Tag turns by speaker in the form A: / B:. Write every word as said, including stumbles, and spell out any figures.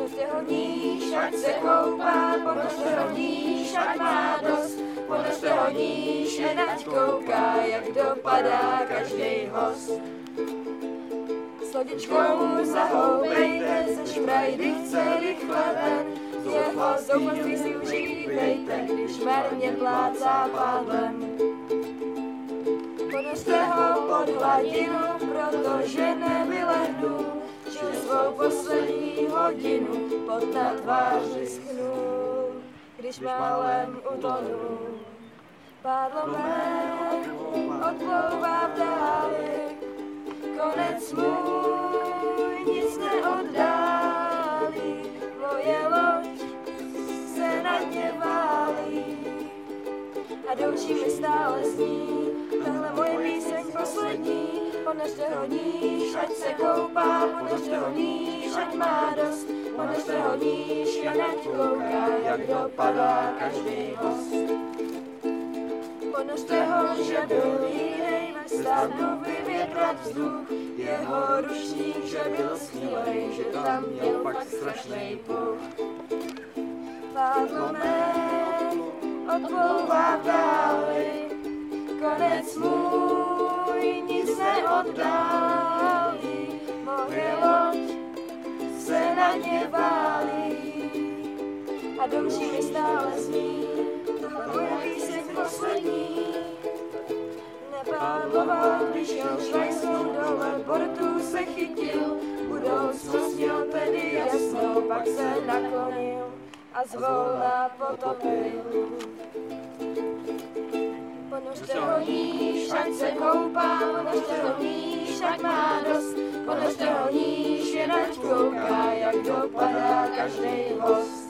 A: Ponožte ho níž, ať se koupá, ponožte ho níž, ať má dost. Ponožte ho níž, ať kouká, jak dopadá každý host. S lodičkou mu zahoupejte, ze šprajdy chce rychle ven. Jeho zoufalství si užívejte, když marně plácá pádlem. Ponožte ho pod hladinu, protože nevylehnu, že svou poslední hodinu pod na tváři schnu, když málem utonu. Pádlo mé odplouvá v dáli, konec můj nic neoddálí, moje loď se na dně válí a douší mi stále zní tahle moje píseň poslední. Ponožte ho níž, ať se koupá, ponožte ho níž, ať má dost. Ponožte ho níž, ať kouká, jak dopadá každý host. Ponožte ho, že byl línej, ve stádnu vyvětrat vzduch. Jeho ručník, že byl schýlej, že tam měl fakt strašnej puch. Pádlo mé odplouvá v dáli, konec můj nic neoddálí, moje loď se na ně válí a douší mi stále zní tohle moje píseň poslední. Nepádloval, když jel švajsou dole, bortu se chytil, budoucnost měl tedy jasnou, pak se naklonil a zvolna potopil. Ponožte ho níž, ať se koupá, ponožte ho níž, ať má dost. Ponožte ho níž, jen ať kouká, jak dopadá každý host.